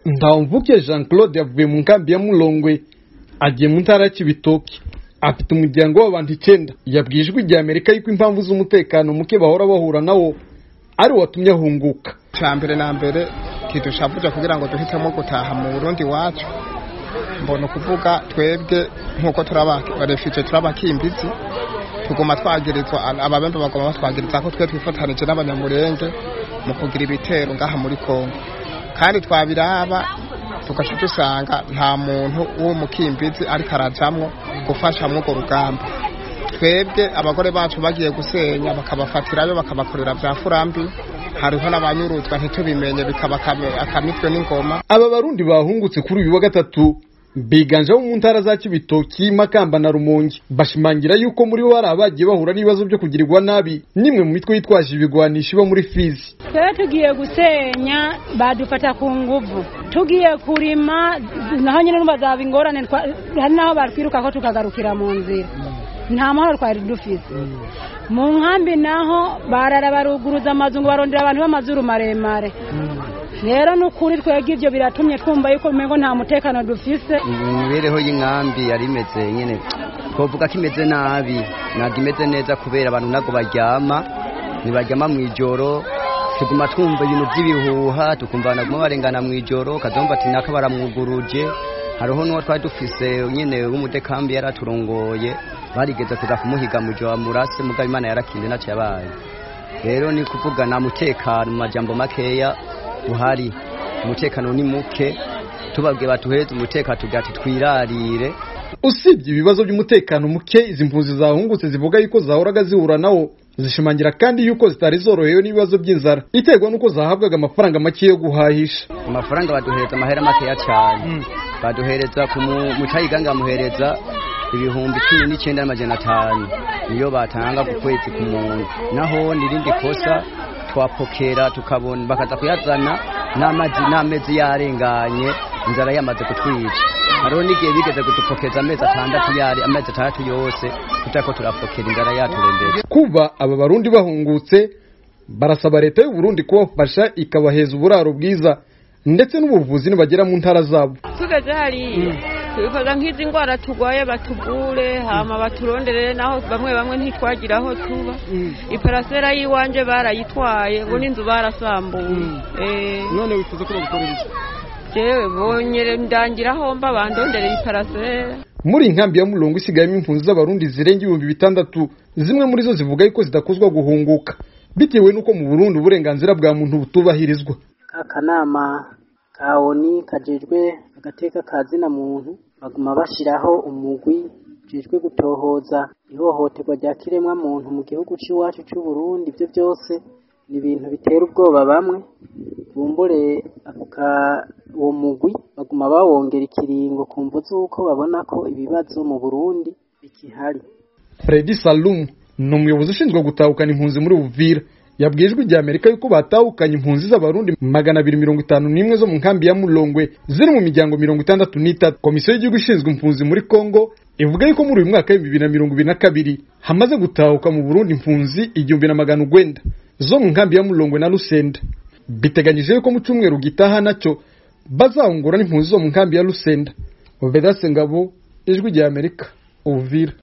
Ndamvuke Jean Claude yavuye mu nkambi ya Mulongwe agiye mu ntara ya Cibitoke, afite umuryango w'abantu 9. Yabwijwe igihe Amerika yuko impamvu z'umutekano muke bahora bahura nawo ari watumye ahunguka. Cyambere na mbere kidushavuja kugira ngo duhitemo gutaha mu Burundi wacu. Mbona kuvuga twebwe nkuko turabafite turabakimbizi, tugoma twagirizwa ababembe bagoma batwagiriza ko twe twifatanije n'abanyamurenge mu kugira ibitero ngaha muri Kongo, kandi twabiraba tugaca dusanga nta muntu w'umukimbizi ariko arajamwo gufasha mu rugamba. Twebwe abagore bacu bagiye gusenya bakabafatirayo bakabakorera bya furambi, hariho n'abanyuruzwa ntitubimenye bikabakame akamitwe n'ingoma. Aba barundi bahungutse kuri uyu wa gatatu biganje mu ntara za Cibitoki, Makamba na Rumonge, bashimangira yuko muri bo abagiye bahura n'ibibazo byo kugirirwa nabi nimwe mu mitwe yitwaje ibigwanisho bo muri Fizi. Twe tugiye gusenya badufata ku nguvu, tugiye kurima naho nyine n'ubazaba ingorane, hari naho barkwiruka ko tukagarukira mu nzira, nta mahoro twari dufise. Mu nkambi naho barara baruguruza amazungu barondera abantu b'amazuru maremare. Rero nukuri twege ivyo biratumye twumva yuko mengo nta mutekano dufise. Imibereho y'inkambi yari imeze nyene twovuga ko imeze nabi, ntabwo imeze neza kubera abantu nago baryama, nibaryama mu ijoro, tuguma twumva ibintu by'ibihuha, tukumva naguma barengana mu ijoro, kazomba ati naka baramwuguruje. Hariho n'uwo twari dufise nyene w'umudekambi yaraturongoye, barigeze kuza kumuhiga mu joro murase, mugabo Imana yarakinde naco yabaye. Rero ni kuvuga na mutekano mu majambo makeya uhari, umutekano ni muke, tubabwe batuhereze umutekano tugati twirarire. Usibye ibibazo by'umutekano muke, izi mpunzi zahungutse zivuga yuko zahoraga zihura nawo, zishimangira kandi yuko zitari zorohewe n'ibibazo by'inzara iterwa nuko zahabwaga amafaranga make yo guhahisha. Amafaranga baduhereza amahera makeya cyane, baduhereza ku mucayiganga muhereza ibihumbi 19,500 niyo batanga ku kwezi ku muntu, naho nirindi kosa twapokera tukabona bakaza kuyazana n'amezi yarenganye, inzara yamaze kutwica. Hariho n'igihe bigeze kudupokeza amezi 6 yose tutako turapokera inzara yaturembere. Kuba aba barundi bahungutse barasaba leta y'u Burundi kubafasha ikabaheza uburaro bwiza ndetse n'ubuvuzi nibagera mu ntara zabo. Tugeze hari twifuza nk'izi ngwara tugwaye batugure, hama baturondere, naho bamwe ntitwagira aho tuba. Iparasera yiwanje barayitwaye, ngo n'inzu barasambuye. None wifuza ko bagukorera iki? Jewe bonyere ndangira aho mba bandondere iparasera. Muri inkambi ya Mulongwe isigayemo impunzi z'abarundi zirenga 6,000, zimwe muri zo zivuga yuko zidakuzwa guhunguka bitewe nuko mu Burundi uburenganzira bwa muntu butubahirizwa. Akanama ka ONU kajejwe agateka kazina muntu baguma bashiraho umugwi jejwe gutohoza ihohoterwa rya kiremwa muntu mu gihugu c'iwacu c'u Burundi. Ibyo byose ni ibintu bitera ubwoba bamwe, bumbure uwo mugwi baguma bawongera ikiringo kumva zuko babona ko ibibazo mu Burundi bikihari. Fredy Salum ni umuyobozi ushinzwe gutahukana impunzi muri Uvira, yabwijwe igihe Amerika yuko batahukanye impunzi z'abarundi 251 zo mu nkambi ya Mulongwe ziri mu miryango 63. Komisiyo y'igihugu ishinzwe impunzi muri Kongo ivuga yuko muri uyu mwaka 2022 hamaze gutahuka mu Burundi impunzi 1900 zo mu nkambi ya Mulongwe na Lusenda. Biteganyije yuko mu cyumweru gitaha nacyo bazahungura n'impunzi zo mu nkambi ya Lusenda. Vedase Ngabo, Ijwi rya Amerika, Uvira.